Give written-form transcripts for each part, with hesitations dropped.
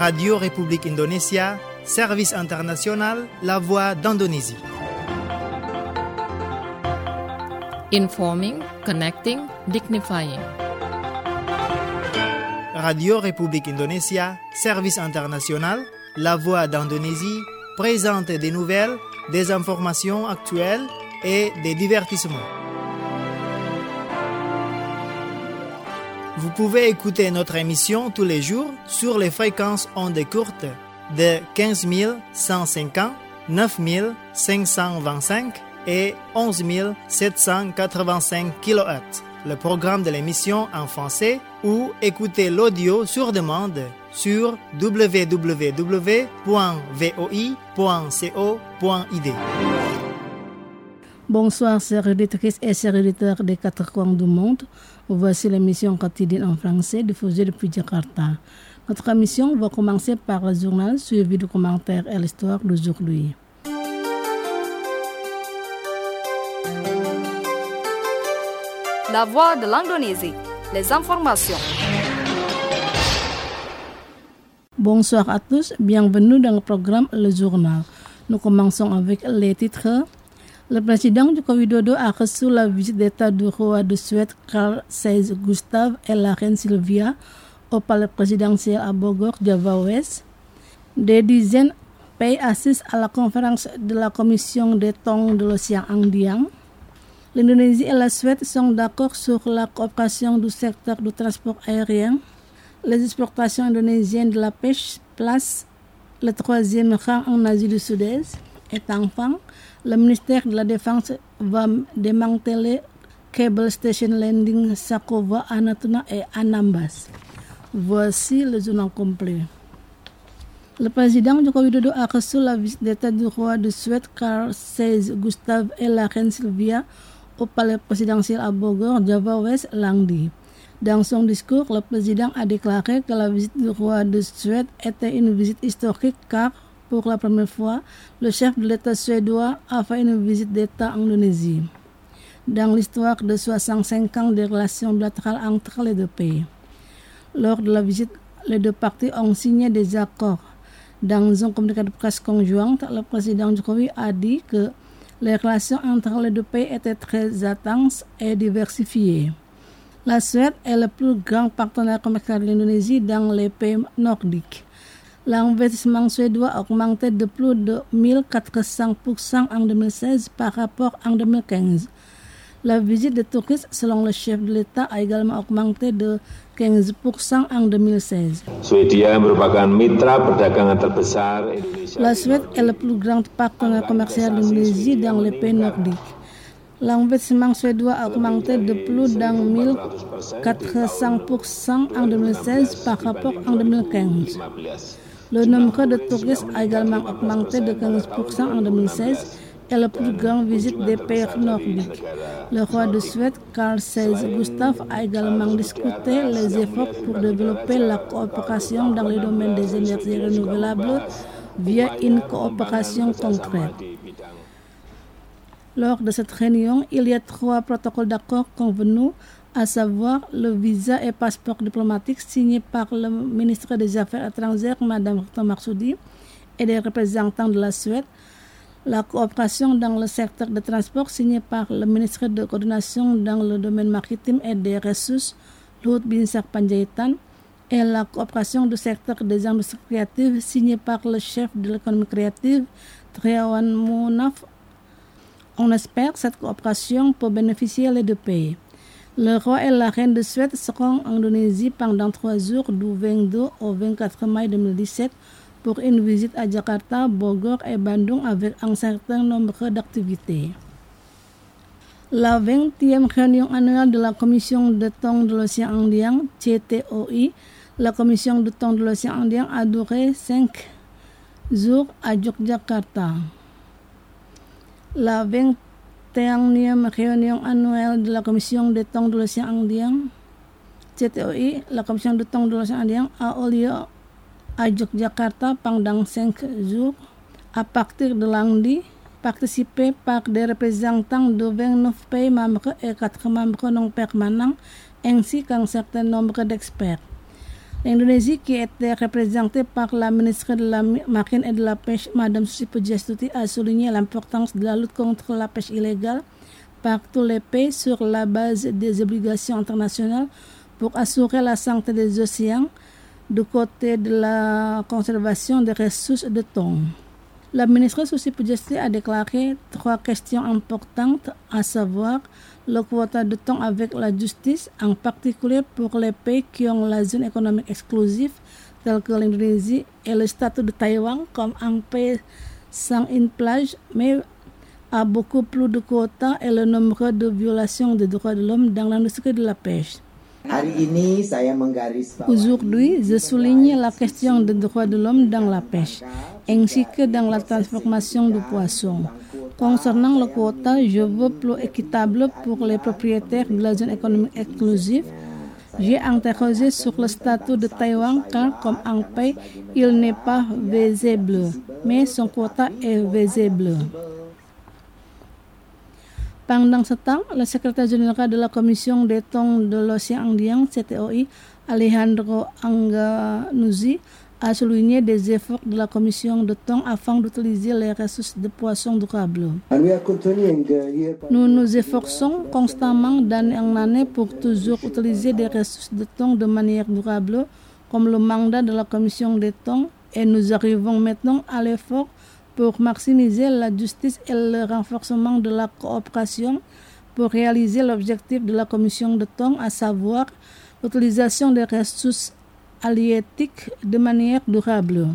Radio République Indonésia, Service International, La Voix d'Indonésie. Informing, connecting, dignifying. Radio République Indonésia, Service International, La Voix d'Indonésie présente des nouvelles, des informations actuelles et des divertissements. Vous pouvez écouter notre émission tous les jours sur les fréquences ondes courtes de 15 150, 9 525 et 11 785 kHz. Le programme de l'émission en français ou écouter l'audio sur demande sur www.voi.co.id. Bonsoir, chers auditrices et chers auditeurs des quatre coins du monde. Voici l'émission quotidienne en français diffusée depuis Jakarta. Notre émission va commencer par le journal suivi du commentaire et l'histoire d'aujourd'hui. La Voix de l'Indonésie, les informations. Bonsoir à tous, bienvenue dans le programme Le Journal. Nous commençons avec les titres. Le président Joko Widodo a reçu la visite d'État du roi de Suède Carl XVI Gustaf et la reine Sylvia au palais présidentiel à Bogor, Java Ouest. Des dizaines de pays assistent à la conférence de la Commission des thons de l'océan Indien. L'Indonésie et la Suède sont d'accord sur la coopération du secteur du transport aérien. Les exportations indonésiennes de la pêche placent le troisième rang en Asie du Sud-Est. Et enfin, le ministère de la Défense va démanteler Cable Station Landing Sakova à Natuna et Anambas. Voici le journal complet. Le président Joko Widodo a reçu la visite d'État du roi de Suède Carl XVI Gustaf et la reine Sylvia au palais présidentiel à Bogor, Java Ouest, lundi. Dans son discours, le président a déclaré que la visite du roi de Suède était une visite historique car, pour la première fois, le chef de l'État suédois a fait une visite d'État en Indonésie. Dans l'histoire de 65 ans de relations bilatérales entre les deux pays. Lors de la visite, les deux parties ont signé des accords. Dans un communiqué de presse conjoint, le président Jokowi a dit que les relations entre les deux pays étaient très intenses et diversifiées. La Suède est le plus grand partenaire commercial de l'Indonésie dans les pays nordiques. L'investissement suédois a augmenté de plus de 1400% en 2016 par rapport en 2015. La visite des touristes, selon le chef de l'État, a également augmenté de 15% en 2016. La Suède est le plus grand partenaire commercial de l'Indonésie dans les pays nordiques. L'investissement suédois a augmenté de plus de 1400% en 2016 par rapport en 2015. Le nombre de touristes a également augmenté de 15% en 2016 et la plus grande visite des pays nordiques. Le roi de Suède, Carl XVI Gustaf, a également discuté les efforts pour développer la coopération dans le domaine des énergies renouvelables via une coopération concrète. Lors de cette réunion, il y a 3 protocoles d'accord convenus, à savoir le visa et passeport diplomatique signé par le ministre des Affaires étrangères, Mme Retno Marsudi, et des représentants de la Suède, la coopération dans le secteur des transports signée par le ministre de coordination dans le domaine maritime et des ressources, Luhut Binsar Panjaitan, et la coopération du secteur des industries créatives signée par le chef de l'économie créative, Triawan Munaf. On espère que cette coopération peut bénéficier les deux pays. Le roi et la reine de Suède seront en Indonésie pendant 3 jours du 22 au 24 mai 2017 pour une visite à Jakarta, Bogor et Bandung avec un certain nombre d'activités. La 20e réunion annuelle de la Commission de thon de l'océan Indien, CTOI, la Commission de thon de l'océan Indien a duré 5 jours à Yogyakarta. La 21e réunion annuelle de la Commission des thons de l'océan Indien, CTOI, la Commission de thon de l'océan Indien, a eu lieu à Yogyakarta pendant 5 jours à partir de lundi, participé par des représentants de 29 pays membres et 4 membres non permanents, ainsi qu'un certain nombre d'experts. L'Indonésie, qui était représentée par la ministre de la Marine et de la Pêche, Mme Susi Pujiastuti, a souligné l'importance de la lutte contre la pêche illégale par tous les pays sur la base des obligations internationales pour assurer la santé des océans du côté de la conservation des ressources de thon. La ministre Susi Pujiastuti a déclaré 3 questions importantes, à savoir le quota de thon avec la justice, en particulier pour les pays qui ont la zone économique exclusive, tels que l'Indonésie, et le statut de Taïwan comme un pays sans une plage, mais a beaucoup plus de quotas, et le nombre de violations des droits de l'homme dans l'industrie de la pêche. Aujourd'hui, je souligne la question des droits de l'homme dans la pêche, ainsi que dans la transformation du poisson. Concernant le quota, je veux plus équitable pour les propriétaires de la zone économique exclusive. J'ai interrogé sur le statut de Taïwan car, comme un pays, il n'est pas visible, mais son quota est visible. Pendant ce temps, le secrétaire général de la Commission des thons de l'océan Indien, CTOI, Alejandro Anganuzzi, a souligné des efforts de la Commission de thon afin d'utiliser les ressources de poissons durables. Nous nous efforçons constamment d'année en année pour toujours utiliser des ressources de thon de manière durable, comme le mandat de la Commission des thons, et nous arrivons maintenant à l'effort pour maximiser la justice et le renforcement de la coopération pour réaliser l'objectif de la Commission de thon, à savoir l'utilisation des ressources halieutiques de manière durable.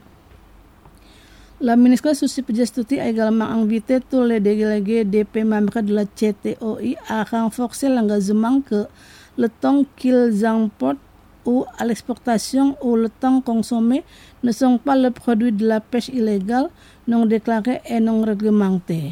La ministre Susi Pujiastuti a également invité tous les délégués des pays membres de la CTOI à renforcer l'engagement que le thon qu'ils importent ou à l'exportation ou le thon consommé ne sont pas le produit de la pêche illégale, non déclarée et non réglementée.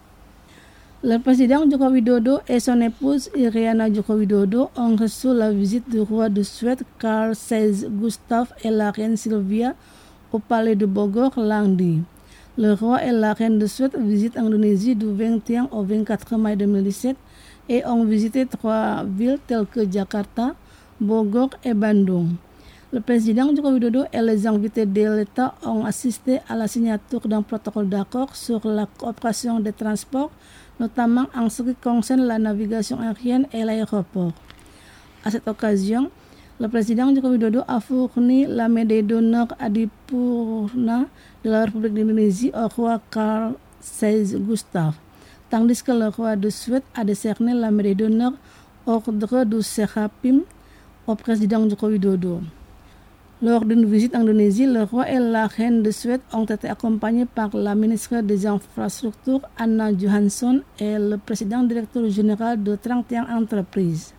Le président Joko Widodo et son épouse Iriana Joko Widodo ont reçu la visite du roi de Suède Carl XVI Gustaf et la reine Sylvia au palais de Bogor lundi. Le roi et la reine de Suède visitent l'Indonésie du 21 au 24 mai 2017 et ont visité 3 villes telles que Jakarta, Bogor et Bandung. Le président Joko Widodo et les invités de l'État ont assisté à la signature d'un protocole d'accord sur la coopération des transports, notamment en ce qui concerne la navigation aérienne et l'aéroport. À cette occasion, le président Joko Widodo a fourni la médaille d'honneur Adipurna de la République d'Indonésie au roi Carl XVI Gustaf, tandis que le roi de Suède a décerné la médaille d'honneur Ordre du Sérapim au président Joko Widodo. Lors d'une visite en Indonésie, le roi et la reine de Suède ont été accompagnés par la ministre des Infrastructures Anna Johansson et le président directeur général de 31 entreprises.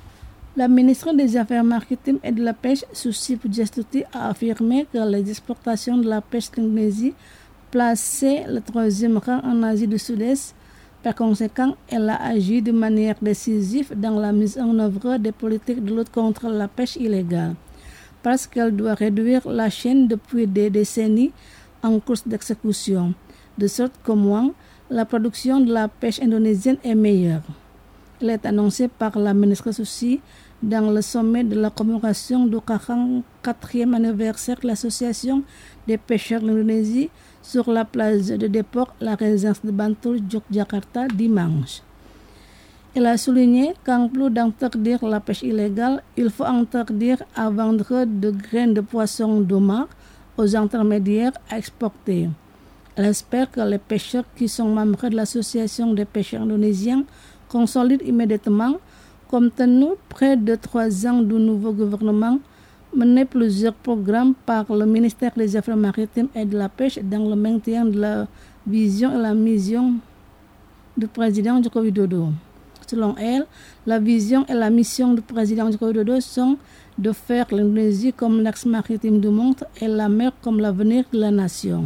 La ministre des Affaires maritimes et de la pêche, Susi Pujiastuti, a affirmé que les exportations de la pêche d'Indonésie plaçaient le 3e rang en Asie du Sud-Est. Par conséquent, elle a agi de manière décisive dans la mise en œuvre des politiques de lutte contre la pêche illégale, parce qu'elle doit réduire la chaîne depuis des décennies en cours d'exécution, de sorte qu'au moins la production de la pêche indonésienne est meilleure. Elle est annoncée par la ministre Susi dans le sommet de la commémoration du 44e anniversaire de l'Association des pêcheurs de l'Indonésie sur la plage de déport La Résidence de Bantul, Yogyakarta, dimanche. Elle a souligné qu'en plus d'interdire la pêche illégale, il faut interdire à vendre de graines de poisson de mer aux intermédiaires à exporter. Elle espère que les pêcheurs qui sont membres de l'Association des pêcheurs indonésiens consolident immédiatement, compte tenu près de 3 ans du nouveau gouvernement, mener plusieurs programmes par le ministère des Affaires maritimes et de la pêche dans le maintien de la vision et la mission du président Joko Widodo. Selon elle, la vision et la mission du président Joko Widodo sont de faire l'Indonésie comme l'axe maritime du monde et la mer comme l'avenir de la nation.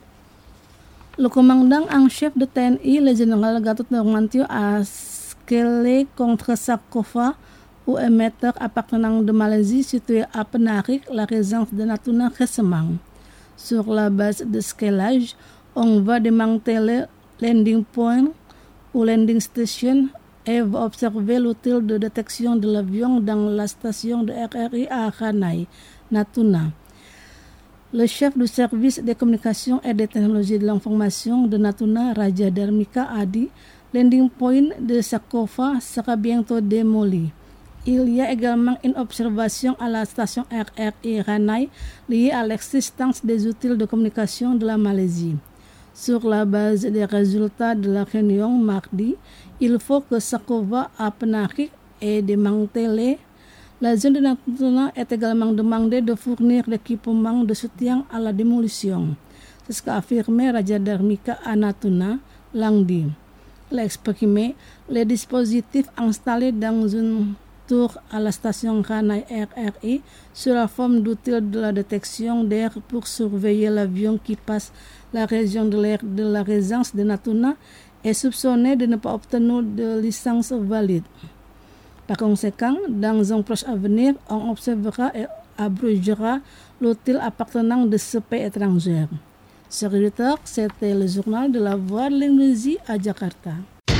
Le commandant en chef de TNI, le général Gatot Nurmantio, a scellé contre Sakova, ou émetteur appartenant de Malaisie situé à Penarik, la résidence de Natuna récemment. Sur la base de scellage, on va démanteler landing point ou landing station et va observer l'outil de détection de l'avion dans la station de RRI à Ranai, Natuna. Le chef du service des communications et des technologies de l'information de Natuna, Raja Dharmika, a dit landing point de Sakova sera bientôt démoli. Il y a également une observation à la station RRI Ranai liée à l'existence des outils de communication de la Malaisie. Sur la base des résultats de la réunion mardi, il faut que Sakova à Penarik est démantelée. La zone de Natuna est également demandée de fournir l'équipement de soutien à la démolition. C'est ce qu'a affirmé Raja Dharmika à Natuna lundi. Il a exprimé les dispositifs installés dans une tour à la station Ranai RRI sous la forme d'outils de la détection d'air pour surveiller l'avion qui passe la région de l'air de la résidence de Natuna est soupçonné de ne pas obtenir de licence valide. Par conséquent, dans un proche avenir, on observera et abrogera l'outil appartenant de ce pays étranger. Chers auditeurs, c'était le journal de la Voix de l'Indonésie à Jakarta.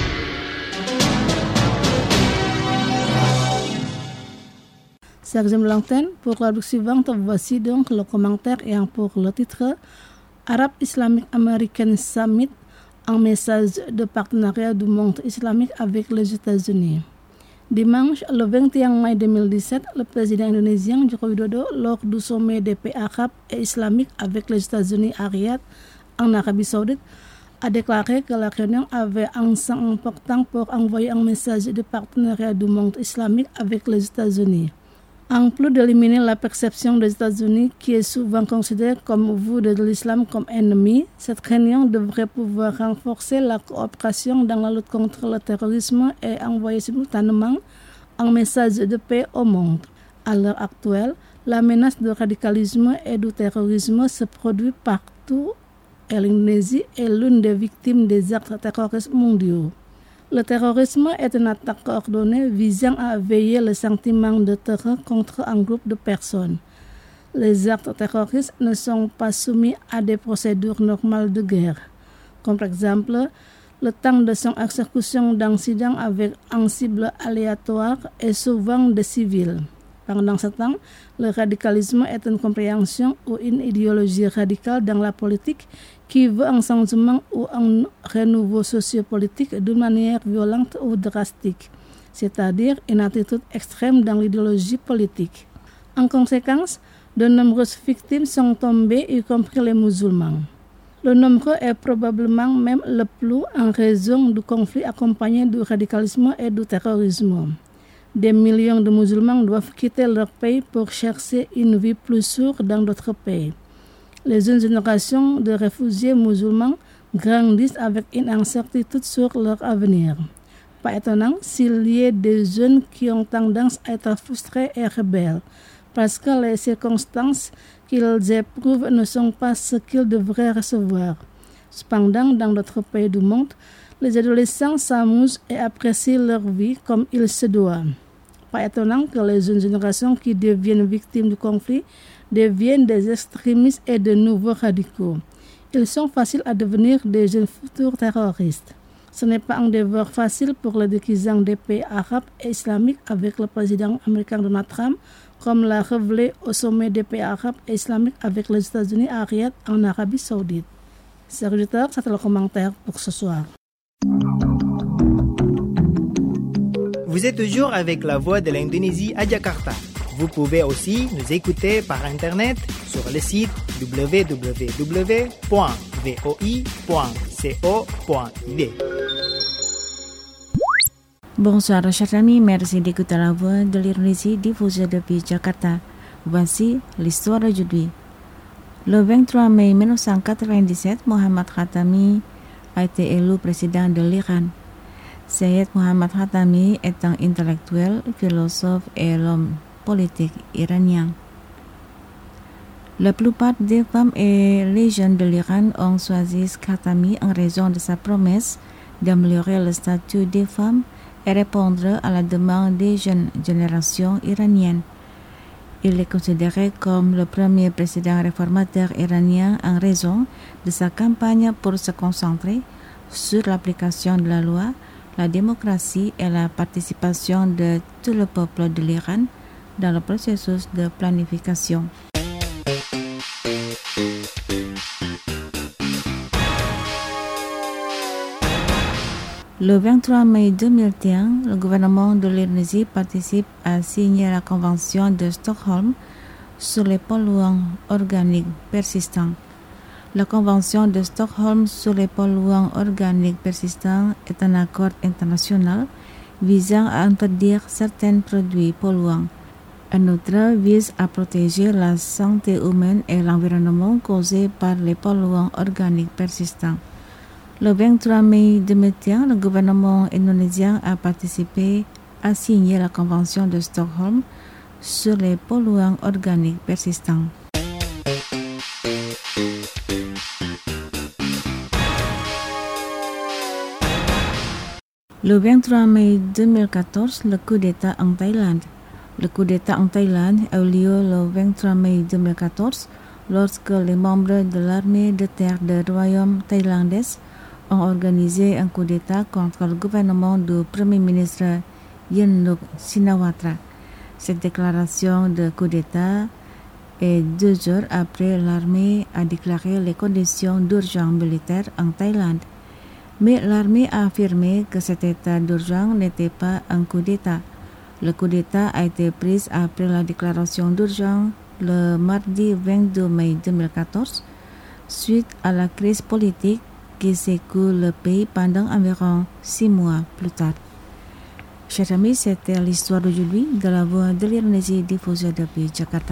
Chers amis de l'antenne, pour la rubrique suivante, voici donc le commentaire ayant pour le titre Arab Islamic American Summit, un message de partenariat du monde islamique avec les États-Unis. Dimanche, le 21 mai 2017, le président indonésien Joko Widodo, lors du sommet des pays arabes et islamiques avec les États-Unis à Riyad, en Arabie Saoudite, a déclaré que la réunion avait un sens important pour envoyer un message de partenariat du monde islamique avec les États-Unis. En plus d'éliminer la perception des États-Unis qui est souvent considérée comme vue de l'islam comme ennemi, cette réunion devrait pouvoir renforcer la coopération dans la lutte contre le terrorisme et envoyer simultanément un message de paix au monde. À l'heure actuelle, la menace du radicalisme et du terrorisme se produit partout et l'Indonésie est l'une des victimes des actes terroristes mondiaux. Le terrorisme est une attaque coordonnée visant à éveiller le sentiment de terreur contre un groupe de personnes. Les actes terroristes ne sont pas soumis à des procédures normales de guerre, comme par exemple le temps de son exécution d'incidents avec un cible aléatoire et souvent des civils. Pendant ce temps, le radicalisme est une compréhension ou une idéologie radicale dans la politique qui veut un changement ou un renouveau sociopolitique d'une manière violente ou drastique, c'est-à-dire une attitude extrême dans l'idéologie politique. En conséquence, de nombreuses victimes sont tombées, y compris les musulmans. Le nombre est probablement même le plus en raison du conflit accompagné du radicalisme et du terrorisme. Des millions de musulmans doivent quitter leur pays pour chercher une vie plus sûre dans d'autres pays. Les jeunes générations de réfugiés musulmans grandissent avec une incertitude sur leur avenir. Pas étonnant s'il y a des jeunes qui ont tendance à être frustrés et rebelles, parce que les circonstances qu'ils éprouvent ne sont pas ce qu'ils devraient recevoir. Cependant, dans d'autres pays du monde, les adolescents s'amusent et apprécient leur vie comme il se doit. Pas étonnant que les jeunes générations qui deviennent victimes du conflit deviennent des extrémistes et de nouveaux radicaux. Ils sont faciles à devenir des jeunes futurs terroristes. Ce n'est pas un devoir facile pour les dirigeants des pays arabes et islamiques avec le président américain Donald Trump, comme l'a révélé au sommet des pays arabes et islamiques avec les États-Unis à Riyad en Arabie Saoudite. Chers auditeurs, c'est le commentaire pour ce soir. Vous êtes toujours avec la Voix de l'Indonésie à Jakarta. Vous pouvez aussi nous écouter par Internet sur le site www.voi.co.id. Bonsoir chers amis, merci d'écouter la Voix de l'Indonésie diffusée depuis Jakarta. Voici l'histoire d'aujourd'hui. Le 23 mai 1997, Mohammad Khatami a été élu président de l'Iran. Sayyid Mohammad Khatami est un intellectuel, philosophe et homme politique iranien. La plupart des femmes et les jeunes de l'Iran ont choisi Khatami en raison de sa promesse d'améliorer le statut des femmes et répondre à la demande des jeunes générations iraniennes. Il est considéré comme le premier président réformateur iranien en raison de sa campagne pour se concentrer sur l'application de la loi, la démocratie et la participation de tout le peuple de l'Iran dans le processus de planification. Le 23 mai 2001, le gouvernement de l'Indonésie participe à signer la Convention de Stockholm sur les polluants organiques persistants. La Convention de Stockholm sur les polluants organiques persistants est un accord international visant à interdire certains produits polluants. En outre, vise à protéger la santé humaine et l'environnement causés par les polluants organiques persistants. Le 23 mai 2001, le gouvernement indonésien a participé à signer la Convention de Stockholm sur les polluants organiques persistants. Le 23 mai 2014, le coup d'État en Thaïlande. Le coup d'État en Thaïlande a eu lieu le 23 mai 2014 lorsque les membres de l'armée de terre du royaume thaïlandais ont organisé un coup d'État contre le gouvernement du Premier ministre Yingluck Shinawatra. Cette déclaration de coup d'État est 2 heures après l'armée a déclaré les conditions d'urgence militaire en Thaïlande. Mais l'armée a affirmé que cet état d'urgence n'était pas un coup d'État. Le coup d'État a été pris après la déclaration d'urgence le mardi 22 mai 2014 suite à la crise politique qui secoue le pays pendant environ 6 mois plus tard. Chers amis, c'était l'histoire d'aujourd'hui de la Voix de l'Indonésie diffusée depuis Jakarta.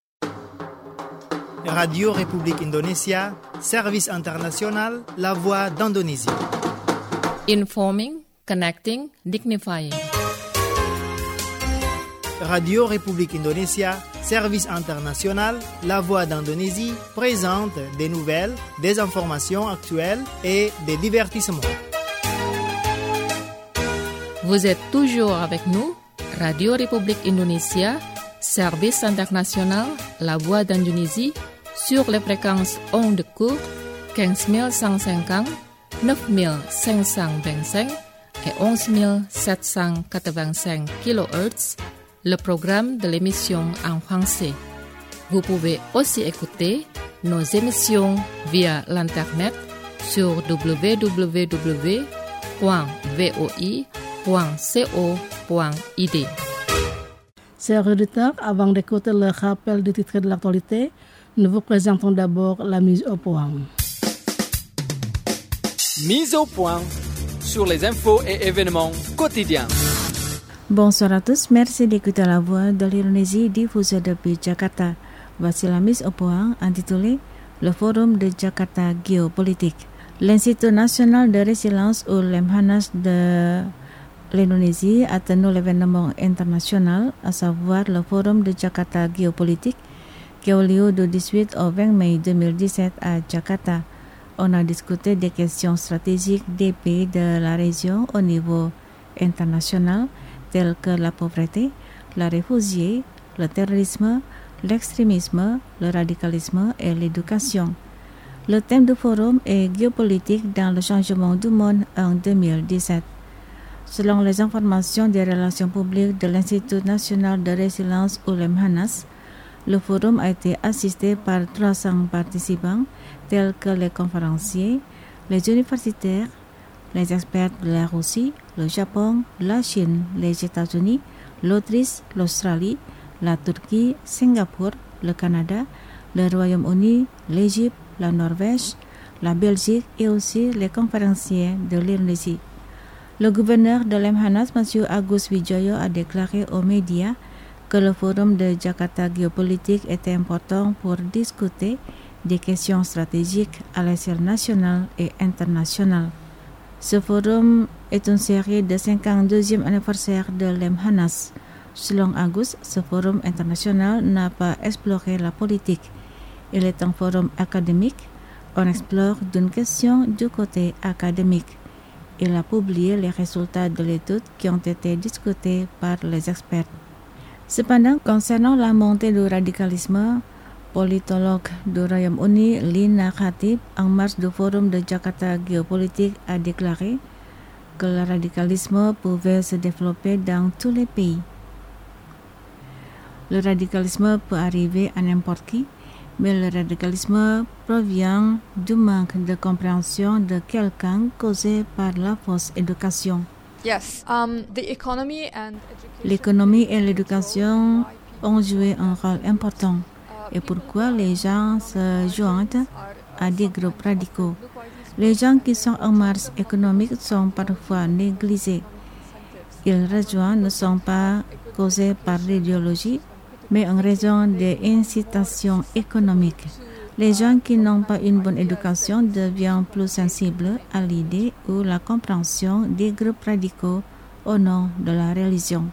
Radio République Indonésia, service international, la Voix d'Indonésie. Informing, connecting, dignifying. Radio République Indonésia, service international, la Voix d'Indonésie, présente des nouvelles, des informations actuelles et des divertissements. Vous êtes toujours avec nous, Radio République Indonésia, service international, la Voix d'Indonésie, sur les fréquences ondes courtes 15150, 9525 et 11785 kHz, le programme de l'émission en français. Vous pouvez aussi écouter nos émissions via l'internet sur www.voi.co.id. Chers auditeurs, avant d'écouter le rappel du titre de l'actualité, nous vous présentons d'abord la mise au point. Mise au point sur les infos et événements quotidiens. Bonsoir à tous, merci d'écouter la Voix de l'Indonésie diffusée depuis Jakarta. Voici la mise au point intitulée Le Forum de Jakarta Géopolitique. L'Institut national de résilience ou Lemhanas de l'Indonésie a tenu l'événement international, à savoir le Forum de Jakarta Géopolitique, qui a eu lieu du 18 au 20 mai 2017 à Jakarta. On a discuté des questions stratégiques des pays de la région au niveau international, tels que la pauvreté, la réfugiés, le terrorisme, l'extrémisme, le radicalisme et l'éducation. Le thème du forum est géopolitique dans le changement du monde en 2017. Selon les informations des relations publiques de l'Institut national de résilience ou Lemhanas, le forum a été assisté par 300 participants tels que les conférenciers, les universitaires, les experts de la Russie, le Japon, la Chine, les États-Unis, l'Autriche, l'Australie, la Turquie, Singapour, le Canada, le Royaume-Uni, l'Égypte, la Norvège, la Belgique et aussi les conférenciers de l'Indonésie. Le gouverneur de Lemhanas, M. Agus Wijoyo, a déclaré aux médias que le forum de Jakarta géopolitique était important pour discuter des questions stratégiques à l'échelle nationale et internationale. Ce forum est une série de 52e anniversaire de Lemhanas. Selon Agus, ce forum international n'a pas exploré la politique. Il est un forum académique. On explore d'une question du côté académique. Il a publié les résultats de l'étude qui ont été discutés par les experts. Cependant, concernant la montée du radicalisme, politologue du Royaume-Uni Lina Khatib, en marge du forum de Jakarta géopolitique, a déclaré que le radicalisme pouvait se développer dans tous les pays. Le radicalisme peut arriver à n'importe qui, mais le radicalisme provient du manque de compréhension de quelqu'un causé par la fausse éducation. Yes, the economy and education. L'économie et l'éducation ont joué un rôle important. Et pourquoi les gens se joignent à des groupes radicaux? Les gens qui sont en marche économique sont parfois négligés. Ils rejoignent ne sont pas causés par l'idéologie, mais en raison des incitations économiques. Les gens qui n'ont pas une bonne éducation deviennent plus sensibles à l'idée ou la compréhension des groupes radicaux au nom de la religion.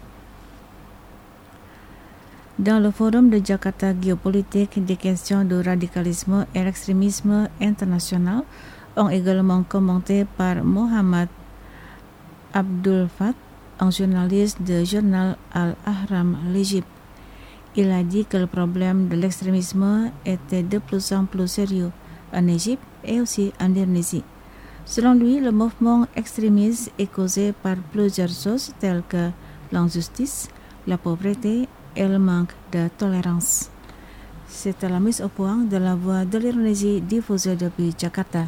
Dans le forum de Jakarta géopolitique, des questions de radicalisme et l'extrémisme international ont également commenté par Mohamed Abdul Fath, un journaliste du journal Al-Ahram, l'Égypte. Il a dit que le problème de l'extrémisme était de plus en plus sérieux en Égypte et aussi en Indonésie. Selon lui, le mouvement extrémiste est causé par plusieurs choses telles que l'injustice, la pauvreté et le manque de tolérance. C'était la mise au point de la Voix de l'Indonésie diffusée depuis Jakarta.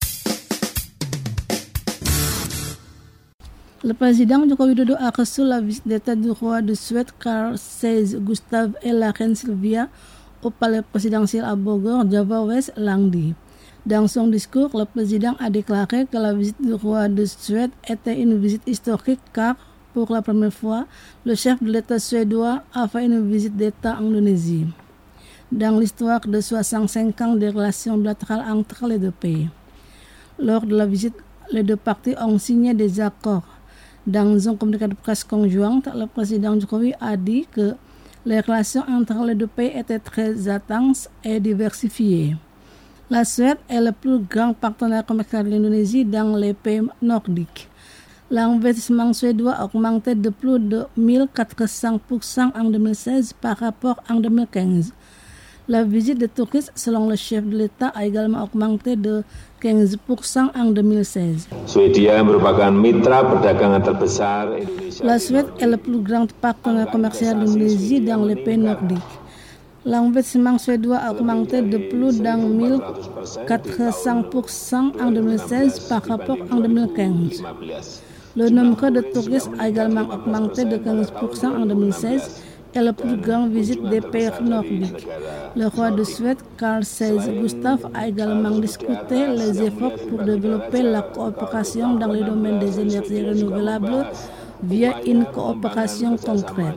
Le président Joko Widodo a reçu la visite d'État du roi de Suède Carl XVI Gustaf et la reine Sylvia au palais présidentiel à Bogor, Java West, lundi. Dans son discours, le président a déclaré que la visite du roi de Suède était une visite historique car, pour la première fois, le chef de l'État suédois a fait une visite d'État en Indonésie, dans l'histoire de 65 ans des relations bilatérales entre les deux pays. Lors de la visite, les deux parties ont signé des accords. Dans un communiqué de presse conjoint, le président Jokowi a dit que les relations entre les deux pays étaient très intenses et diversifiées. La Suède est le plus grand partenaire commercial de l'Indonésie dans les pays nordiques. L'investissement suédois a augmenté de plus de 1400% en 2016 par rapport en 2015. La visite des touristes, selon le chef de l'État, a également augmenté de 15% en 2016. La Suède est le plus grand partenaire commercial de l'Indonésie dans les pays nordiques. L'investissement suédois a augmenté de plus de 1400% en 2016 par rapport en 2015. Le nombre de touristes a également augmenté de 15% en 2016 et la plus grande visite des pays nordiques. Le roi de Suède, Carl XVI Gustaf, a également discuté les efforts pour développer la coopération dans le domaine des énergies renouvelables via une coopération concrète.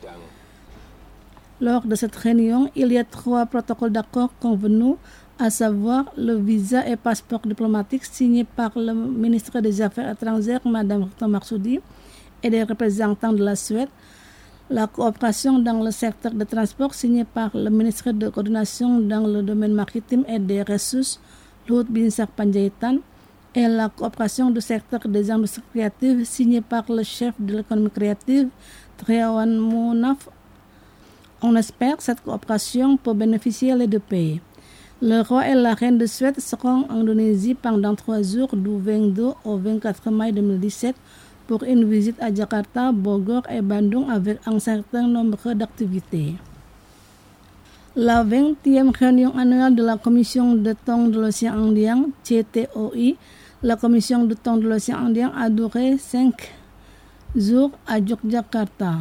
Lors de cette réunion, il y a 3 protocoles d'accord convenus, à savoir le visa et passeport diplomatique signé par le ministre des Affaires étrangères, Mme Retno Marsudi, et des représentants de la Suède, la coopération dans le secteur des transports signé par le ministre de coordination dans le domaine maritime et des ressources, Luhut Binsar Panjaitan, et la coopération du secteur des industries créatives signé par le chef de l'économie créative, Triawan Munaf. On espère que cette coopération peut bénéficier les deux pays. Le roi et la reine de Suède seront en Indonésie pendant 3 jours du 22 au 24 mai 2017 pour une visite à Jakarta, Bogor et Bandung avec un certain nombre d'activités. La 20e réunion annuelle de la Commission de thon de l'océan Indien, CTOI, la Commission de thon de l'océan Indien a duré 5 jours à Yogyakarta.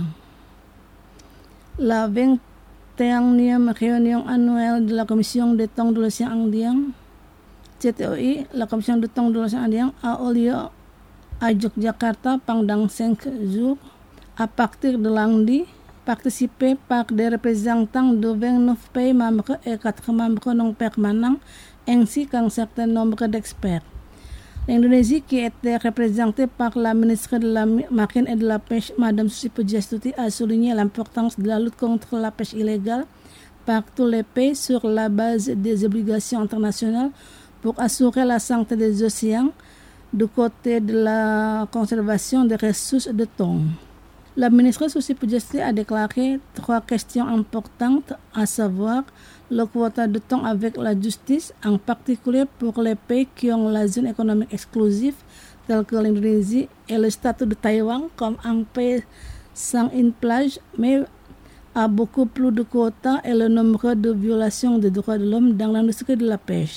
La 21e réunion annuelle de la Commission de thon de l'océan Indien, CTOI, la Commission de thon de l'océan Indien, a eu lieu à Yogyakarta pendant 5 jours à partir de lundi, participé par des représentants de 29 pays membres et 4 membres non permanents, ainsi qu'un certain nombre d'experts. L'Indonésie, qui était représentée par la ministre de la Marine et de la Pêche, Mme Susi Pujiastuti, a souligné l'importance de la lutte contre la pêche illégale par tous les pays sur la base des obligations internationales pour assurer la santé des océans, du côté de la conservation des ressources de thon. La ministre Susi Pujiastuti a déclaré 3 questions importantes, à savoir le quota de thon avec la justice, en particulier pour les pays qui ont la zone économique exclusive, tels que l'Indonésie et le statut de Taïwan comme un pays sans une plage, mais a beaucoup plus de quotas et le nombre de violations des droits de l'homme dans l'industrie de la pêche.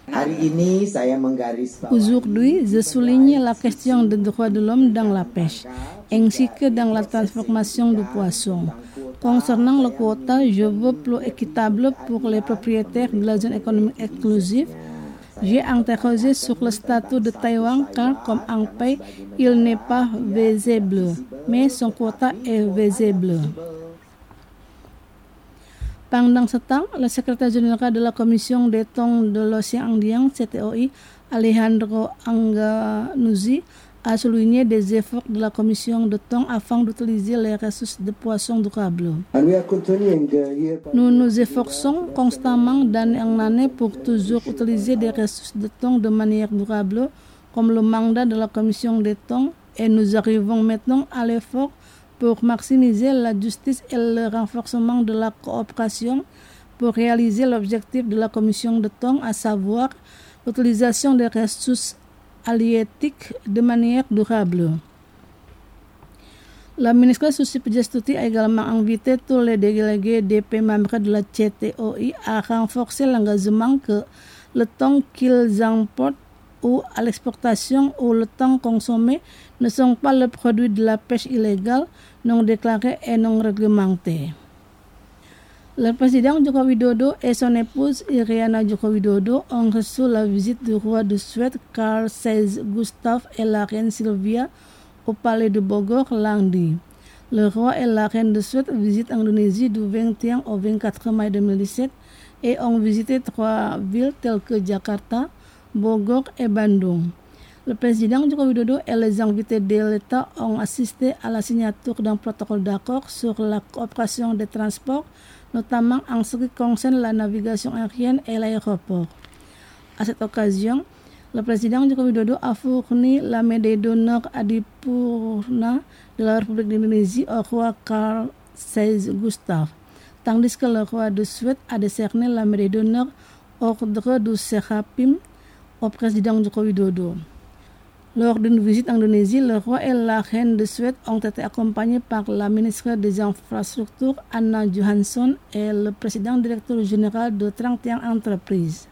Aujourd'hui, je souligne la question des droits de l'homme dans la pêche, ainsi que dans la transformation du poisson. Concernant le quota, je veux plus équitable pour les propriétaires de la zone économique exclusive. J'ai interrogé sur le statut de Taïwan car comme un pays, il n'est pas visible, mais son quota est visible. Pendant ce temps, le secrétaire général de la Commission des thons de l'océan Indien, CTOI, Alejandro Anganuzzi, a souligné des efforts de la Commission de thon afin d'utiliser les ressources de poissons durables. Nous nous efforçons constamment d'année en année pour toujours utiliser des ressources de thon de manière durable, comme le mandat de la Commission des thons, et nous arrivons maintenant à l'effort pour maximiser la justice et le renforcement de la coopération pour réaliser l'objectif de la Commission de thon, à savoir l'utilisation des ressources halieutiques de manière durable. La ministre Susi Pujastuti a également invité tous les délégués des pays membres de la CTOI à renforcer l'engagement que le thon qu'ils importent ou à l'exportation ou le thon consommé ne sont pas le produit de la pêche illégale, non déclarée et non réglementée. Le président Joko Widodo et son épouse Iriana Joko Widodo ont reçu la visite du roi de Suède Carl XVI Gustaf et la reine Sylvia au palais de Bogor lundi. Le roi et la reine de Suède visitent l'Indonésie du 21 au 24 mai 2017 et ont visité 3 villes telles que Jakarta, Bogor et Bandung. Le président Joko Widodo et les invités de l'État ont assisté à la signature d'un protocole d'accord sur la coopération des transports, notamment en ce qui concerne la navigation aérienne et l'aéroport. À cette occasion, le président Joko Widodo a fourni la médaille d'honneur Adipurna de la République d'Indonésie au roi Carl XVI Gustaf, tandis que le roi de Suède a décerné la médaille d'honneur Ordre du Sérapim au président Joko Widodo. Lors d'une visite en Indonésie, le roi et la reine de Suède ont été accompagnés par la ministre des Infrastructures Anna Johansson et le président directeur général de 31 entreprises.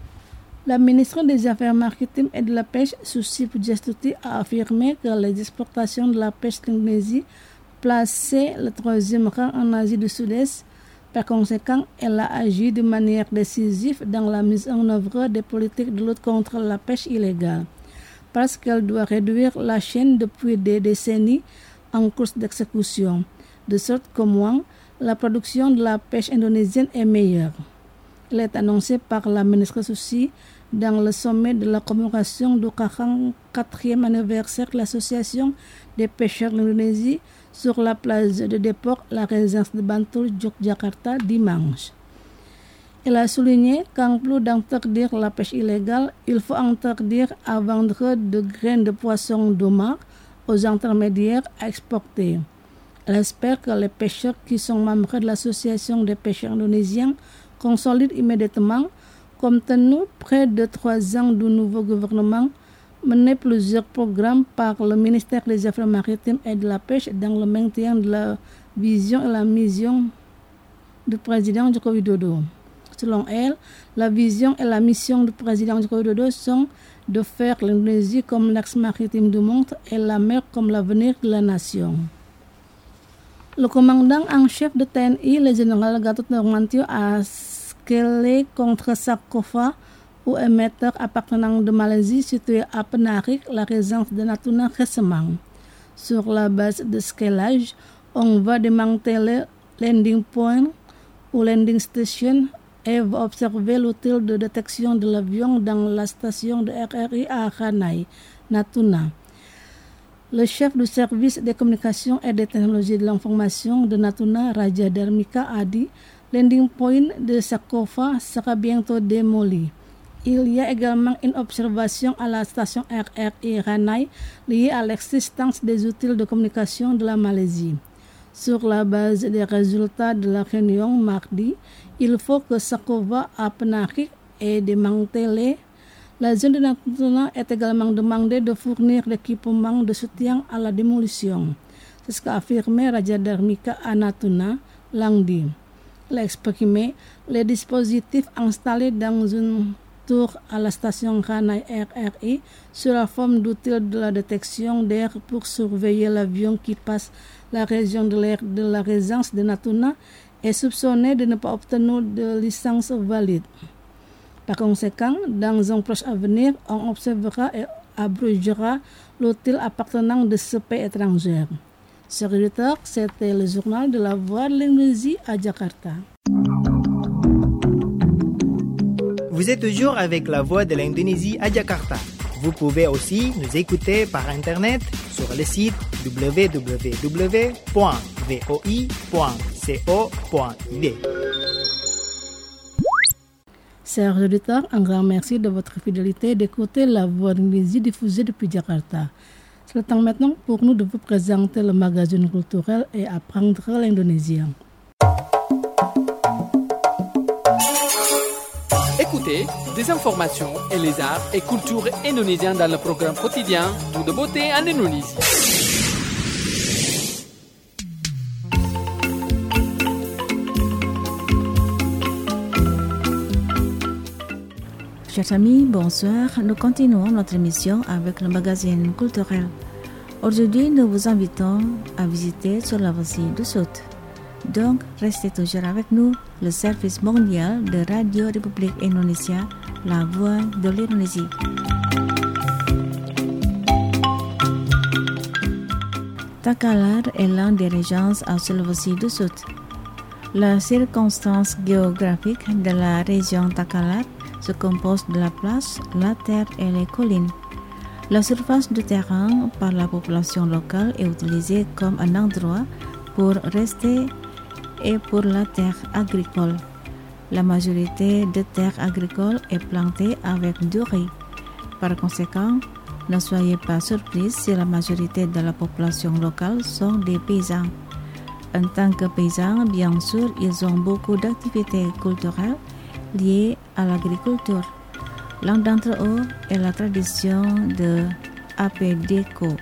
La ministre des Affaires maritimes et de la pêche, Susi Pujastuti, a affirmé que les exportations de la pêche d'Indonésie plaçaient le 3e rang en Asie du Sud-Est. Par conséquent, elle a agi de manière décisive dans la mise en œuvre des politiques de lutte contre la pêche illégale, parce qu'elle doit réduire la chaîne depuis des décennies en cours d'exécution, de sorte qu'au moins la production de la pêche indonésienne est meilleure. Elle est annoncée par la ministre Susi dans le sommet de la commémoration du 44e anniversaire de l'Association des pêcheurs d'Indonésie sur la plage de déport, la résidence de Bantul, Yogyakarta, dimanche. Elle a souligné qu'en plus d'interdire la pêche illégale, il faut interdire à vendre de graines de poisson de mer aux intermédiaires à exporter. Elle espère que les pêcheurs qui sont membres de l'Association des pêcheurs indonésiens consolident immédiatement, compte tenu près de 3 ans du nouveau gouvernement, mener plusieurs programmes par le ministère des Affaires maritimes et de la pêche dans le maintien de la vision et la mission du président Joko Widodo. Selon elle, la vision et la mission du président Joko Widodo sont de faire l'Indonésie comme l'axe maritime du monde et la mer comme l'avenir de la nation. Le commandant en chef de TNI, le général Gatot Nurmantio, a scellé contre Sakova, ou émetteur appartenant de Malaisie situé à Penarik, la résidence de Natuna récemment. Sur la base de scellage, on va démanteler landing point ou landing station et va observer l'outil de détection de l'avion dans la station de RRI à Ranai, Natuna. Le chef du service des communications et des technologies de l'information de Natuna, Raja Dharmika, a dit landing point de Sakova sera bientôt démoli. Il y a également une observation à la station RRI Ranai liée à l'existence des outils de communication de la Malaisie. Sur la base des résultats de la réunion mardi, il faut que Sakova à Penarik ait démantelé La zone de Natuna est également demandée de fournir l'équipement de soutien à la démolition. C'est ce qu'a affirmé Raja Dharmika à Natuna lundi. Il a exprimé les dispositifs installés dans une tour à la station Ranai RRI sous la forme d'outils de la détection d'air pour surveiller l'avion qui passe la région de l'air de la résidence de Natuna est soupçonné de ne pas obtenir de licence valide. Par conséquent, dans un proche avenir, on observera et abrogera l'outil appartenant de ce pays étranger. Chers auditeurs, c'était le journal de la Voix de l'Indonésie à Jakarta. Vous êtes toujours avec la Voix de l'Indonésie à Jakarta. Vous pouvez aussi nous écouter par Internet sur le site www.voi.co.id. Chers auditeurs, un grand merci de votre fidélité d'écouter la Voix de l'Indonésie diffusée depuis Jakarta. C'est le temps maintenant pour nous de vous présenter le magazine culturel et apprendre l'indonésien. Écoutez des informations et les arts et cultures indonésiens dans le programme quotidien Tout de beauté en Indonésie. Chers amis, bonsoir. Nous continuons notre émission avec le magazine culturel. Aujourd'hui, nous vous invitons à visiter Sulawesi du Sud. Donc, restez toujours avec nous, le service mondial de Radio République Indonésia, la Voix de l'Indonésie. Takalar est l'un des régions à Sulawesi du Sud. La circonstance géographique de la région Takalar se compose de la place, la terre et les collines. La surface du terrain par la population locale est utilisée comme un endroit pour rester et pour la terre agricole. La majorité de terres agricoles est plantée avec du riz. Par conséquent, ne soyez pas surpris si la majorité de la population locale sont des paysans. En tant que paysans, bien sûr, ils ont beaucoup d'activités culturelles liées à l'agriculture. L'un d'entre eux est la tradition de APDCO.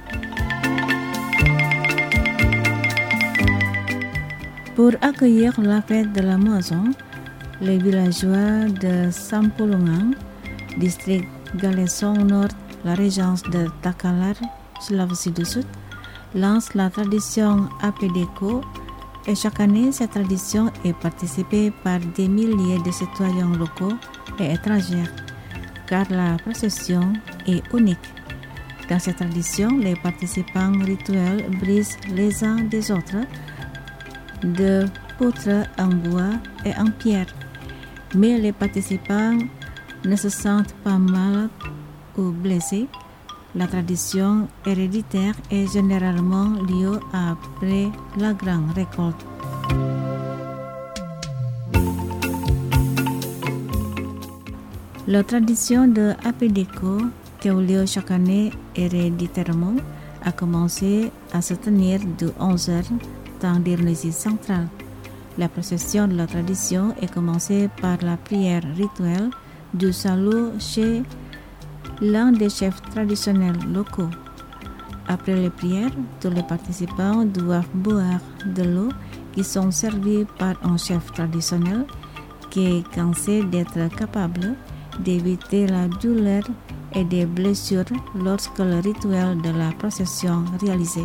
Pour accueillir la fête de la moisson, les villageois de Sampulungang, district Galesong Nord, la région de Takalar, Sulawesi du Sud, lancent la tradition APDCO et chaque année, cette tradition est participée par des milliers de citoyens locaux et étrangers, car la procession est unique. Dans cette tradition, les participants rituels brisent les uns des autres de poutres en bois et en pierre, mais les participants ne se sentent pas malades ou blessés. La tradition héréditaire est généralement lieu après la grande récolte. La tradition de APDCO, qui a lieu chaque année héréditairement, a commencé à se tenir de 11h temps d'Indonésie centrale. La procession de la tradition est commencée par la prière rituelle du salut chez l'un des chefs traditionnels locaux. Après les prières, tous les participants doivent boire de l'eau qui sont servies par un chef traditionnel qui est censé d'être capable d'éviter la douleur et des blessures lorsque le rituel de la procession est réalisé.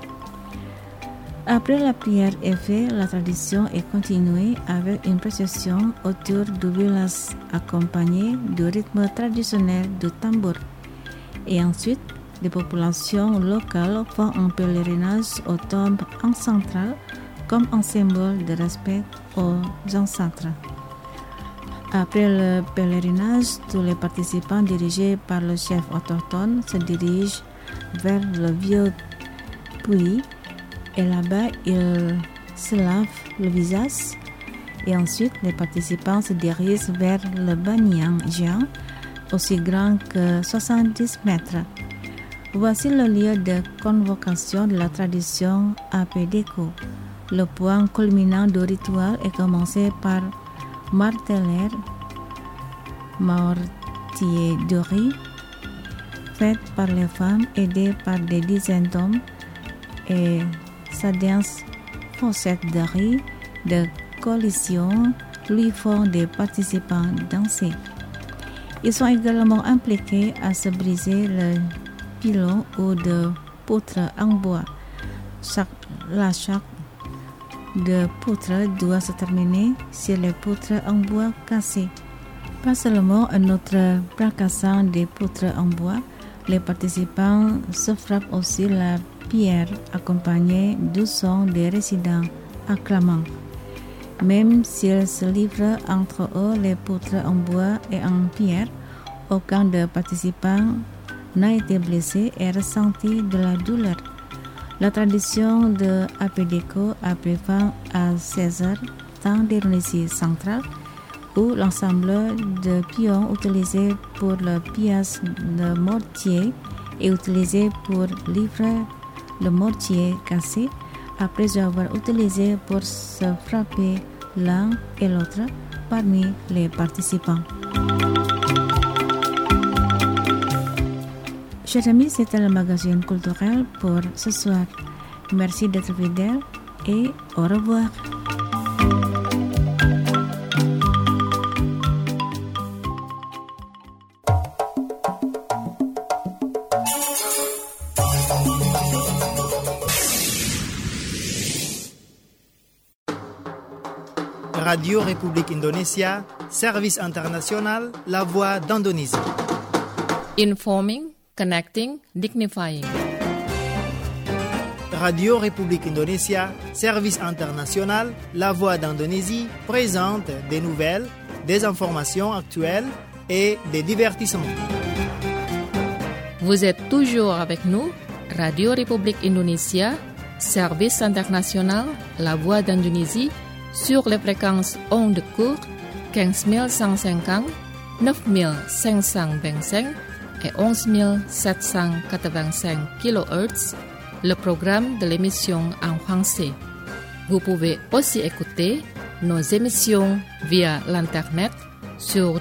Après la prière est faite, la tradition est continuée avec une procession autour du village accompagnée du rythme traditionnel du tambour. Et ensuite, les populations locales font un pèlerinage aux tombes ancestrales comme un symbole de respect aux ancêtres. Après le pèlerinage, tous les participants dirigés par le chef autochtone se dirigent vers le vieux puits. Et là-bas, ils se lavent le visage. Et ensuite, les participants se dirigent vers le banyan géant, aussi grand que 70 mètres. Voici le lieu de convocation de la tradition APDCO. Le point culminant du rituel est commencé par marteler moitié de riz faite par les femmes aidées par des dizaines d'hommes et sa dense fossette de riz de collision lui font des participants danser. Ils sont également impliqués à se briser le pilon ou de poutres en bois. La chaque de poutres doit se terminer sur les poutres en bois cassées. Pas seulement un autre fracassant des poutres en bois, les participants se frappent aussi la pierre accompagnée du son des résidents acclamants. Même s'ils se livrent entre eux les poutres en bois et en pierre, aucun des participants n'a été blessé et ressenti de la douleur. La tradition de Apédeco a pris fin à 16 heures, temps d'Indonésie centrale, où l'ensemble de pions utilisés pour le pillage de mortier est utilisé pour livrer le mortier cassé après avoir utilisé pour se frapper l'un et l'autre parmi les participants. Chers amis, c'était le magazine culturel pour ce soir. Merci d'être fidèles et au revoir. Radio République Indonésia, service international, la voix d'Indonésie. Informing, connecting, dignifying. Radio République Indonésia, service international, la voix d'Indonésie, présente des nouvelles, des informations actuelles et des divertissements. Vous êtes toujours avec nous, Radio République Indonésia, service international, la voix d'Indonésie, sur les fréquences ondes courtes 15150, 9525 et 11785 kHz, le programme de l'émission en français. Vous pouvez aussi écouter nos émissions via l'internet sur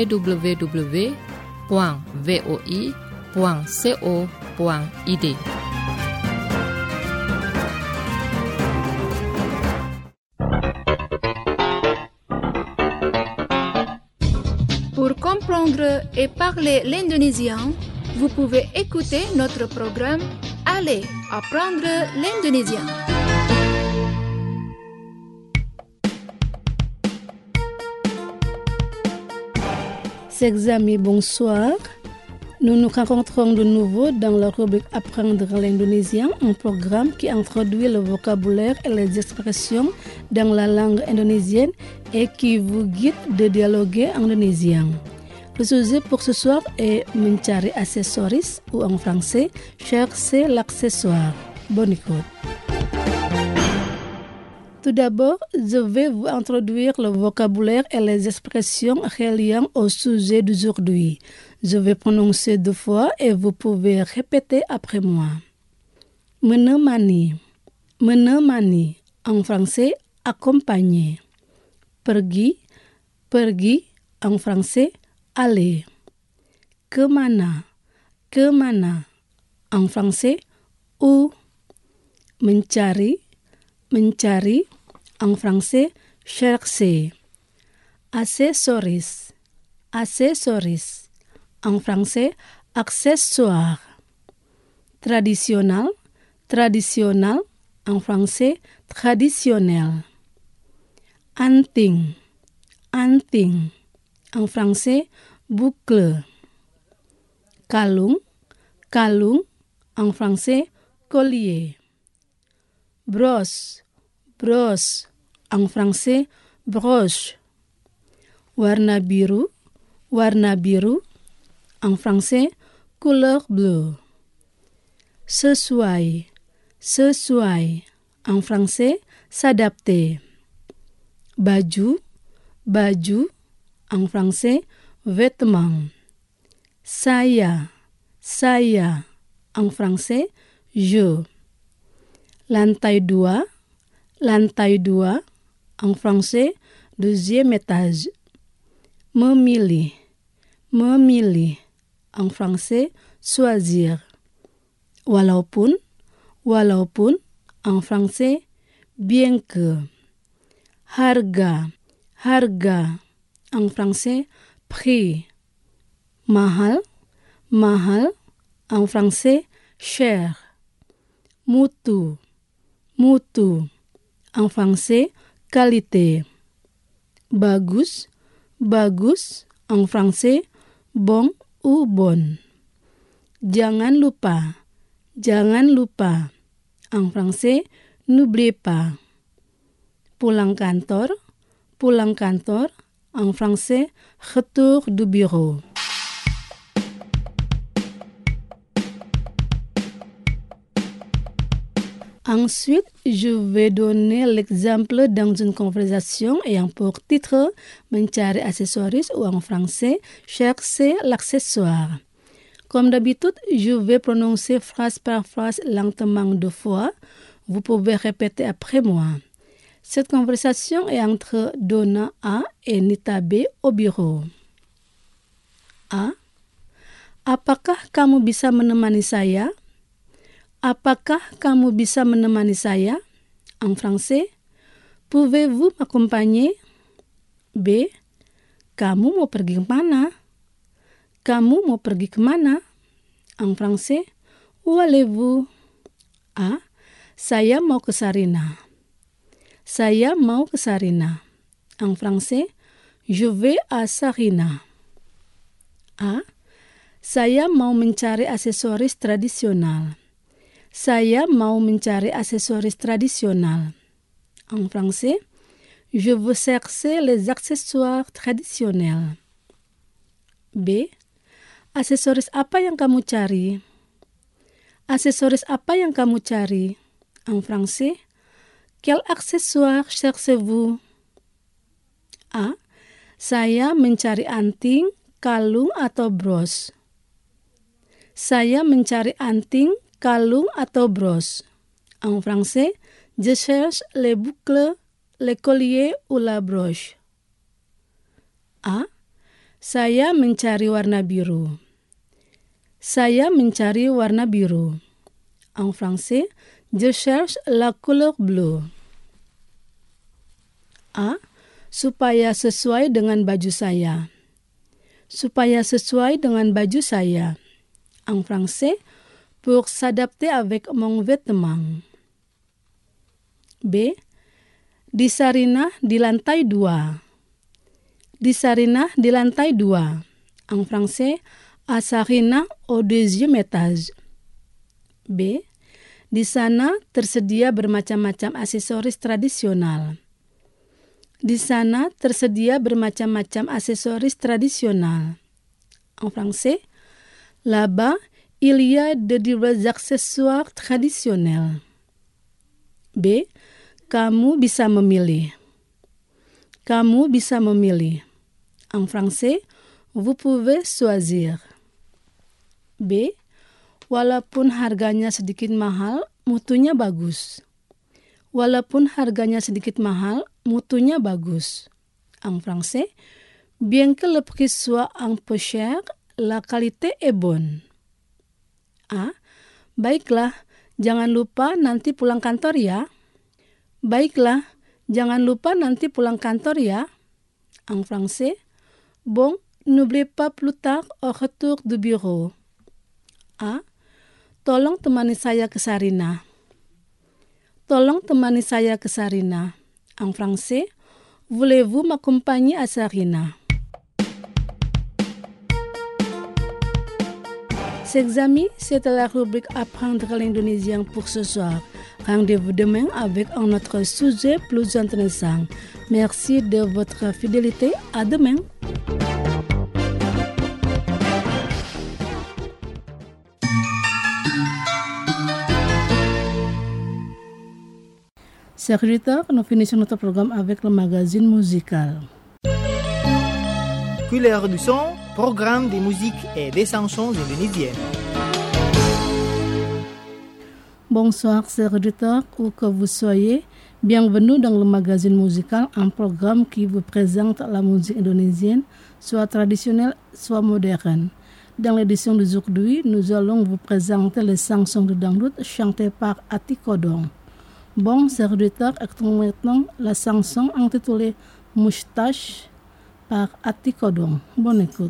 www.voi.co.id. Pour comprendre et parler l'indonésien, vous pouvez écouter notre programme Allez apprendre l'indonésien. Chers amis, bonsoir. Nous nous rencontrons de nouveau dans la rubrique Apprendre l'indonésien, un programme qui introduit le vocabulaire et les expressions dans la langue indonésienne et qui vous guide de dialoguer en indonésien. Le sujet pour ce soir est mencari accessoires ou en français chercher l'accessoire. Bonne écoute. Tout d'abord, je vais vous introduire le vocabulaire et les expressions reliant au sujet d'aujourd'hui. Je vais prononcer 2 fois et vous pouvez répéter après moi. Menemani. Menemani. En français, accompagner. Pergi. Pergi. En français, aller. Kemana. Kemana. En français, où. Mencari. Mencari. En français, chercher. Accessoires. Accessoires. En français, accessoire. Traditionnel. Traditionnel. En français, traditionnel. Anting. Anting. En français, boucle. Kalung. Kalung. En français, collier. Brosse. Brosse. En français, broche. Warna biru. Warna biru. En français, couleur bleue. Sesuai. Sesuai. En français, s'adapter. Baju. Baju. En français, vêtement. Saya. Saya. En français, je. Lantai 2. Lantai 2. En français, 2e étage. Memilih. memilih. En français, choisir. Walaupun, en français, bien que. Harga, en français, prix. Mahal, en français, cher. Mutu, en français, qualité. Bagus, en français, bon ou bonne. Jangan lupa, en français, n'oubliez pas. Pulang kantor, en français, retour du bureau. Ensuite, je vais donner l'exemple dans une conversation ayant pour titre mencari aksesoris ou en français chercher l'accessoire. Comme d'habitude, je vais prononcer phrase par phrase lentement 2 fois. Vous pouvez répéter après moi. Cette conversation est entre Donna A et Nita B au bureau. A. Apakah kamu bisa menemani saya? Apakah kamu bisa menemani saya? En français, pouvez-vous m'accompagner? B. Kamu mau pergi kemana? Kamu mau pergi kemana? En français, où allez-vous? A. Saya mau ke Sarina. Saya mau ke Sarina. En français, je vais à Sarina. A. Saya mau mencari aksesoris tradisional. Saya mau mencari aksesoris tradisional. En français, je veux chercher les accessoires traditionnels. B. Aksesoris apa yang kamu cari? Aksesoris apa yang kamu cari? En français, quel accessoire cherchez-vous? A. Saya mencari anting, kalung atau bros. Saya mencari anting, kalung atau bros. En français, je cherche les boucles, les colliers ou la broche. A. Saya mencari warna biru. Saya mencari warna biru. En français, je cherche la couleur bleue. A. Supaya sesuai dengan baju saya. Supaya sesuai dengan baju saya. En français, pour s'adapter avec mon vêtement. B. Di Sarina di lantai 2. Di Sarina di lantai 2. En français, à Sarina au 2e étage. B. Di sana tersedia bermacam-macam aksesoris tradisional. Di sana tersedia bermacam-macam aksesoris tradisional. En français, là-bas, il y a de divers accessoires traditionnels. B. Kamu bisa memilih. Kamu bisa memilih. En français, vous pouvez choisir. B. Walaupun harganya sedikit mahal, mutunya bagus. Walaupun harganya sedikit mahal, mutunya bagus. En français, bien que le prix soit un peu cher, la qualité est bonne. A. Baiklah, jangan lupa nanti pulang kantor ya. Baiklah, jangan lupa nanti pulang kantor ya. En français, bon, n'oubliez pas plus tard au retour du bureau. A. Tolong temani saya ke Sarina. Tolong temani saya ke Sarina. En français, voulez-vous m'accompagner à Sarina? Chers amis, c'était la rubrique Apprendre l'indonésien pour ce soir. Rendez-vous demain avec un autre sujet plus intéressant. Merci de votre fidélité. À demain. Chers auditeurs, nous finissons notre programme avec le magazine musical. Couleur du son, programme de musique et des chansons indonésiennes. Bonsoir, chers auditeurs, où que vous soyez. Bienvenue dans le magazine musical, un programme qui vous présente la musique indonésienne, soit traditionnelle, soit moderne. Dans l'édition d'aujourd'hui, nous allons vous présenter les chansons de dangdut chantées par Ati Kodong. Bon, chers auditeurs, écoutons maintenant la chanson intitulée Moustache par Ati Kodong. Bonne écoute.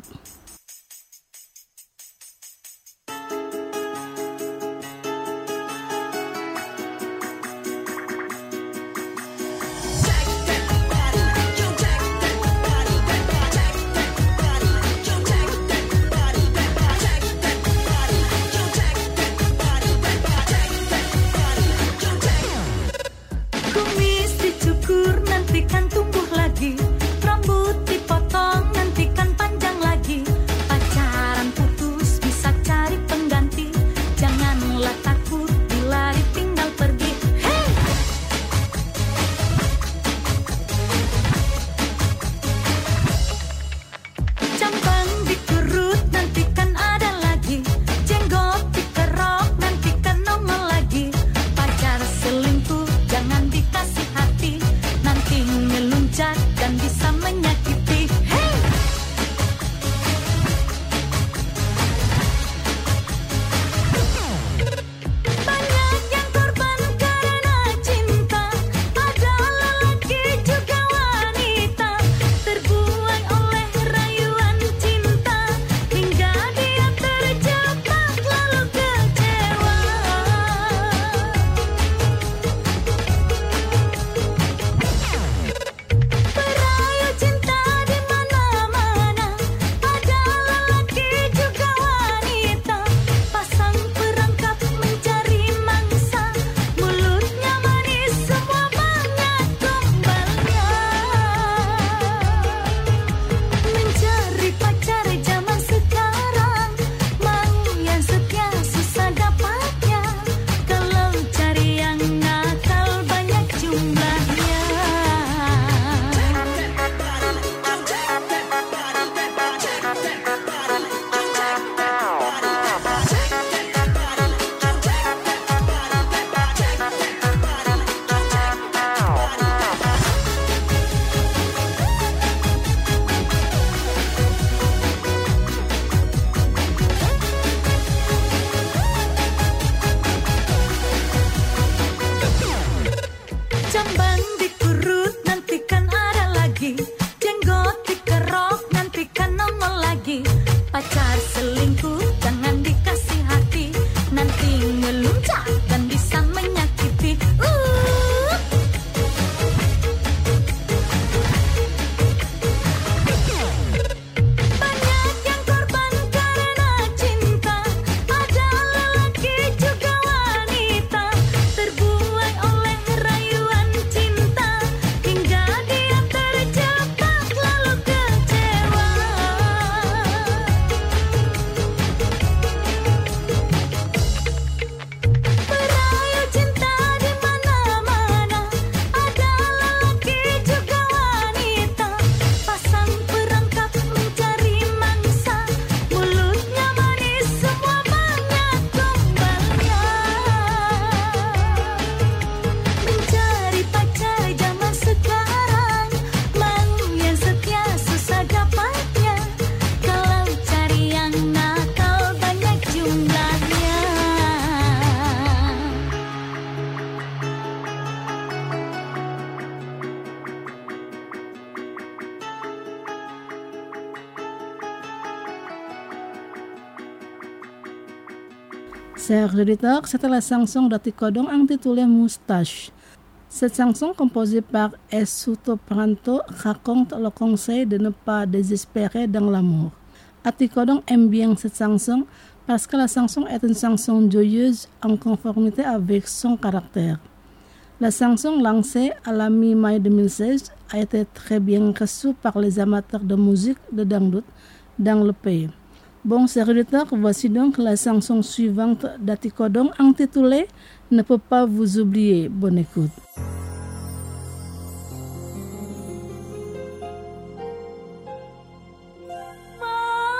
Chers auditeurs, c'était la chanson d'Ati Kodong intitulée Moustache. Cette chanson, composée par Esuto Pranto, raconte le conseil de ne pas désespérer dans l'amour. Ati Kodong aime bien cette chanson parce que la chanson est une chanson joyeuse en conformité avec son caractère. La chanson lancée à la mi-mai 2016 a été très bien reçue par les amateurs de musique de dangdut dans le pays. Bon, chers auditeurs, voici donc la chanson suivante d'Ati Kodong intitulée « Ne peut pas vous oublier ». Bonne écoute.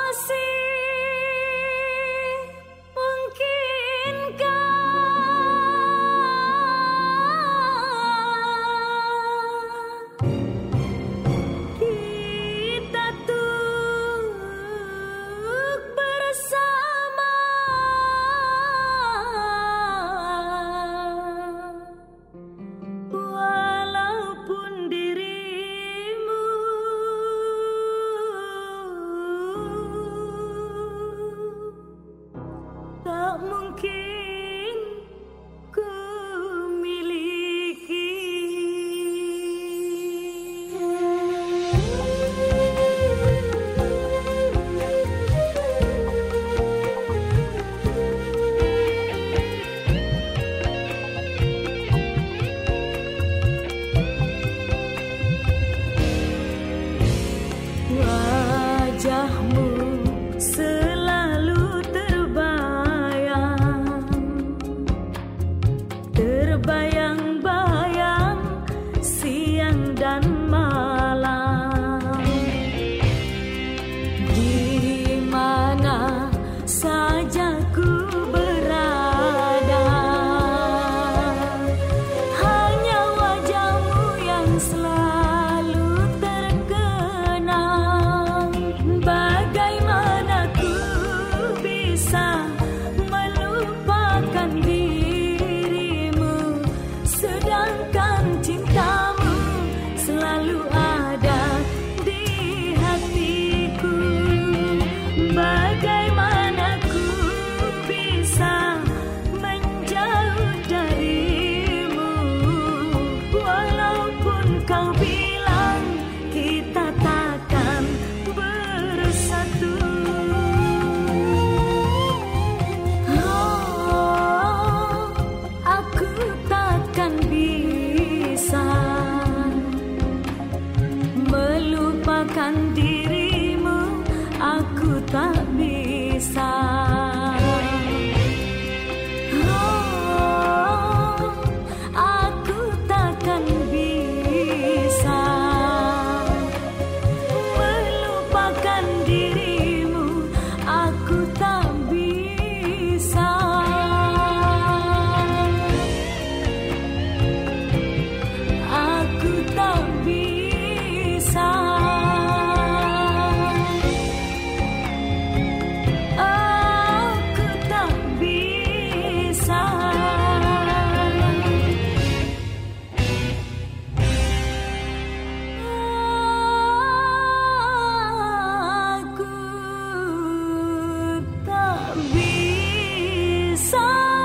Masih mungkinkah bisa melupakan dirimu, aku tak bisa. Aku takkan bisa melupakan dirimu, aku tak bisa. Aku tak bisa. Aku tak bisa. Aku tak bisa.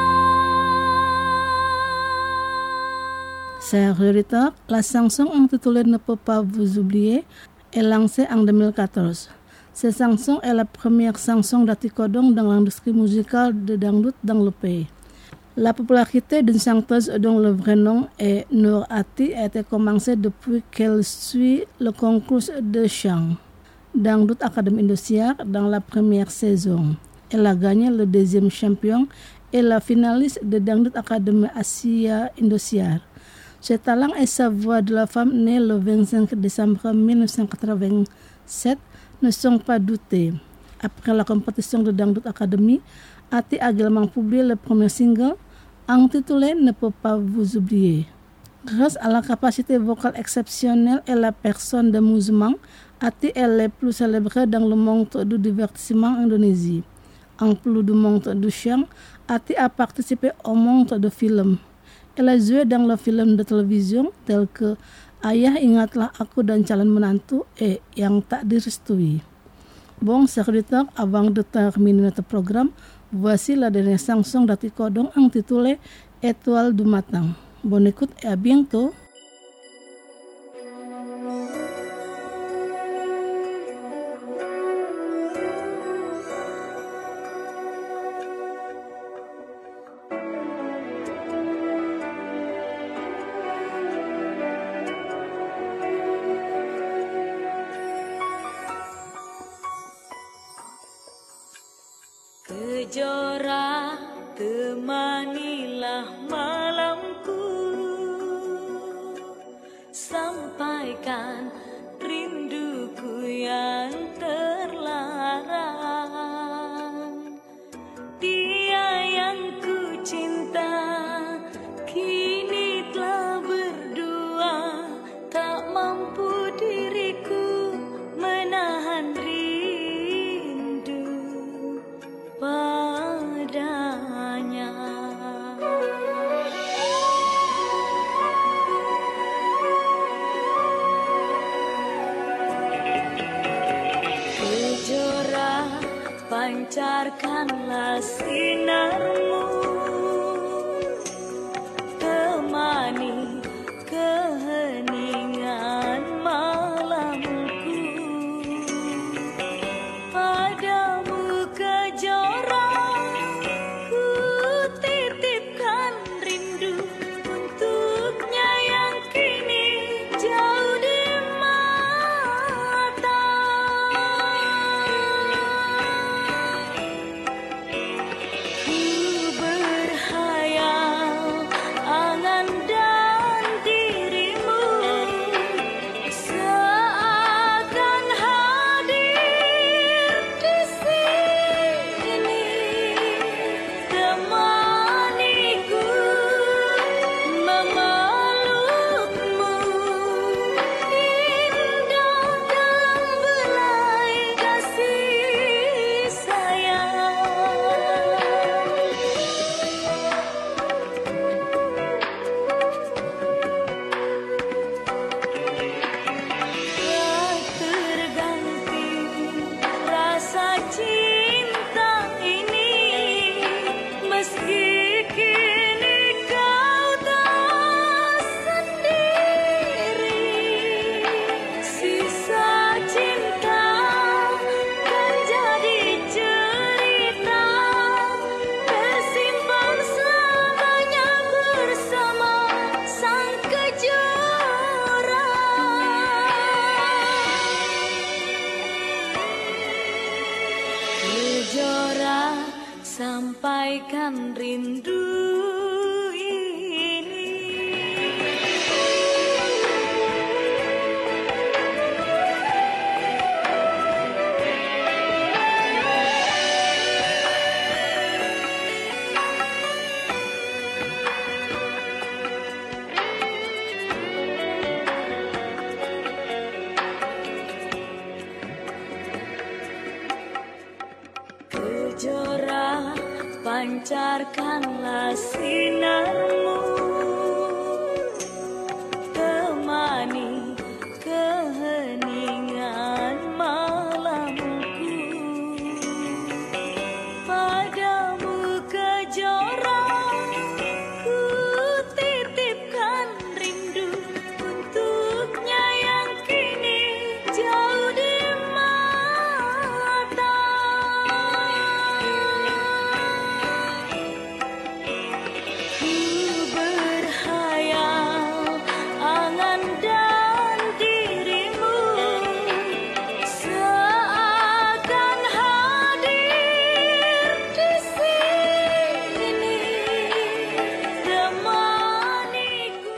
Chers auditeurs, la chanson intitulée Ne peut pas vous oublier est lancée en 2014. Cette chanson est la première chanson d'Atikodong dans l'industrie musicale de dangdut dans le pays. La popularité d'une chanteuse dont le vrai nom est Noor Ati a été commencée depuis qu'elle suit le concours de chant Dangdut Academy Indosiar dans la première saison. Elle a gagné le deuxième champion et la finaliste de Dangdut Academy Asia Indosiar. Ce talent et sa voix de la femme née le 25 décembre 1987 ne sont pas doutés. Après la compétition de Dangdut Academy, Ati a également publié le premier single intitulé Ne peut pas vous oublier. Grâce à la capacité vocale exceptionnelle et la personne d'amusement, Ati est la plus célébrée dans le monde du divertissement indonésie. En plus du monde du chant, Ati a participé au monde du film. Elle a joué dans le film de télévision tel que Ayah Ingatlah Aku dan Calon Menantu et Yang Tak Direstui. Bon, chers auditeurs, avant de terminer notre programme, voici la dernière chanson d'Atikodong intitulée Étoile du matin. Bonne écoute et à bientôt. Kejora temanilah malamku, sampaikan rinduku yang terlarang. Dia yang ku cinta kini telah berdua, tak mampu diriku menahan rindu padanya. Kejora pancarkanlah sinarmu, temani keheningan malamku. Padamu kejora ku titipkan rindu, untuknya yang kini jauh di mata. Ku sampaikan rindu ini. Kejora, pancarkanlah sinarmu, temani keheningan malamku. Padamu kejora, ku titipkan rindu untuknya yang kini jauh di mata. Ku berhayal angan dan dirimu seakan hadir di sini temaniku.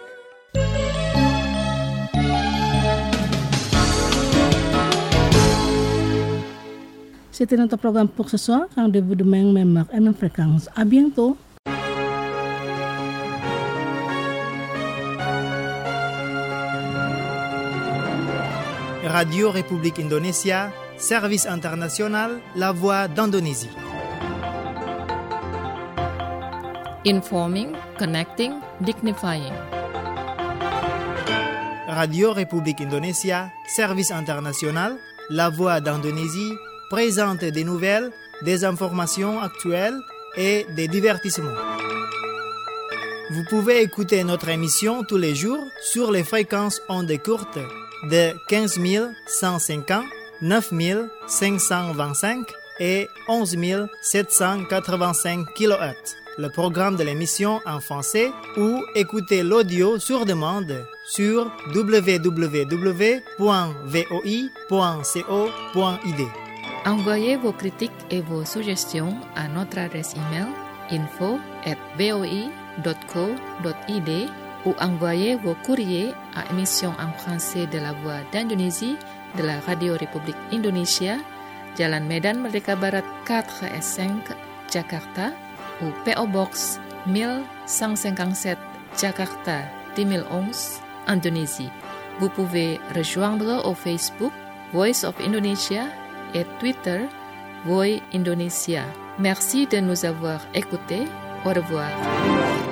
C'était notre programme pour ce soir. Rendez-vous demain, même heure et même fréquence. À bientôt. Radio République Indonésia, service international, la voix d'Indonésie. Informing, connecting, dignifying. Radio République Indonésia, service international, la voix d'Indonésie, présente des nouvelles, des informations actuelles et des divertissements. Vous pouvez écouter notre émission tous les jours sur les fréquences ondes courtes de 15 150, 9 525 et 11 785 kHz. Le programme de l'émission en français ou écouter l'audio sur demande sur www.voi.co.id. Envoyez vos critiques et vos suggestions à notre adresse email info@voi.co.id ou envoyez vos courriers à émission en français de la Voix d'Indonésie de la Radio République Indonésia, Jalan Medan Merdeka Barat 4S5, Jakarta, ou PO Box 1157, Jakarta 2011, Indonésie. Vous pouvez rejoindre au Facebook Voice of Indonesia et Twitter Voi Indonesia. Merci de nous avoir écoutés. Au revoir.